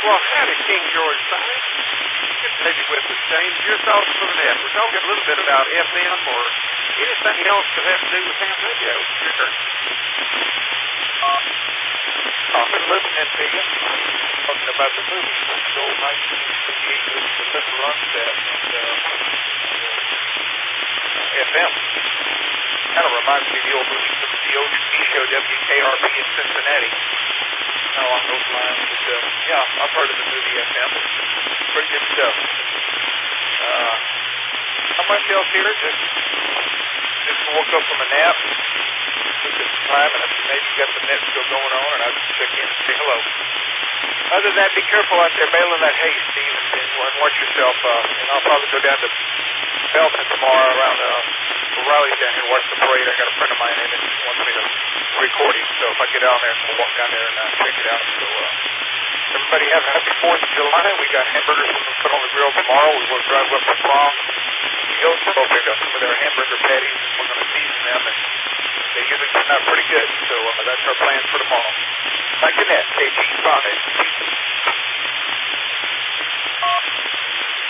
Well, howdy, King George side. Good to have you with us, James. Your thoughts for the net. We're talking a little bit about FM or anything else that has to do with ham radio. Sure. I've been listening to you. Talking about the movie. So 1958 movie, The Little Runstead, and FM. Kind of reminds me of the old movie from the old TV show WKRP in Cincinnati. Along those lines. But, yeah, I've heard of the movie FM. Pretty good stuff. How much else here? Just woke up from a nap. Looked at the time, and maybe got the net still going on, and I'll just check in and say hello. Other than that, be careful out there baling that hay, Steve, and watch yourself. And I'll probably go down to Belton tomorrow around O'Reilly's down here, watch the parade. I got a friend of mine in it who wants me to record him, so if I get down there, I'll walk down there and check it out. So everybody have a happy 4th of July. We got hamburgers we're going to put on the grill tomorrow. We will drive up to Prom. You'll pick up some of their hamburger patties. We're going to season them, and they usually turn out pretty good. So that's our plan for tomorrow. Back to net, KG5.